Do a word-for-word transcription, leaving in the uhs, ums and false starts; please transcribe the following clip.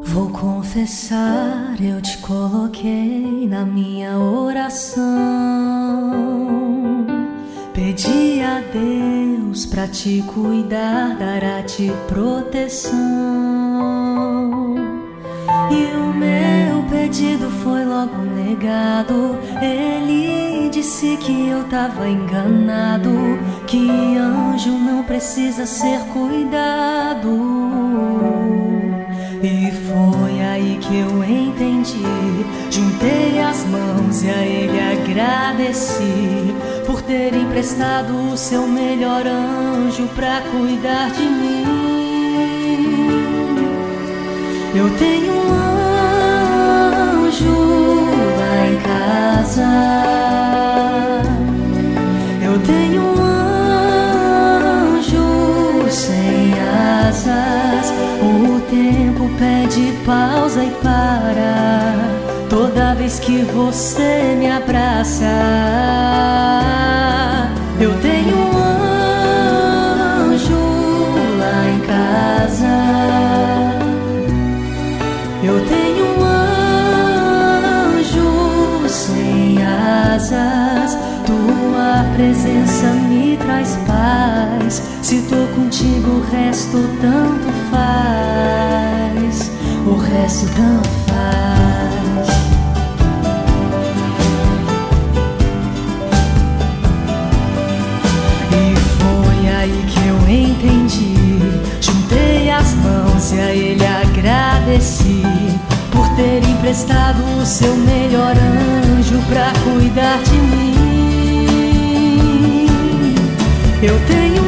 Vou confessar, eu te coloquei na minha oração. Pedi a Deus pra te cuidar, dar a ti proteção. E o meu pedido foi logo negado. Ele disse que eu tava enganado, que anjo não precisa ser cuidado. E foi aí que eu entendi. Juntei as mãos e a ele agradeci por ter emprestado o seu melhor anjo pra cuidar de mim. Eu tenho um anjo lá em casa. Eu tenho um anjo sem asas. O tempo pede pausa e para toda vez que você me abraça. Eu tenho um anjo lá em casa. Eu tenho um anjo sem asas. Tua presença me traz paz. Se tô contigo o resto tanto faz. O resto tanto faz. E foi aí que eu entendi. Juntei as mãos e a ele agradeci por ter emprestado o seu melhor anjo pra cuidar de mim. Eu tenho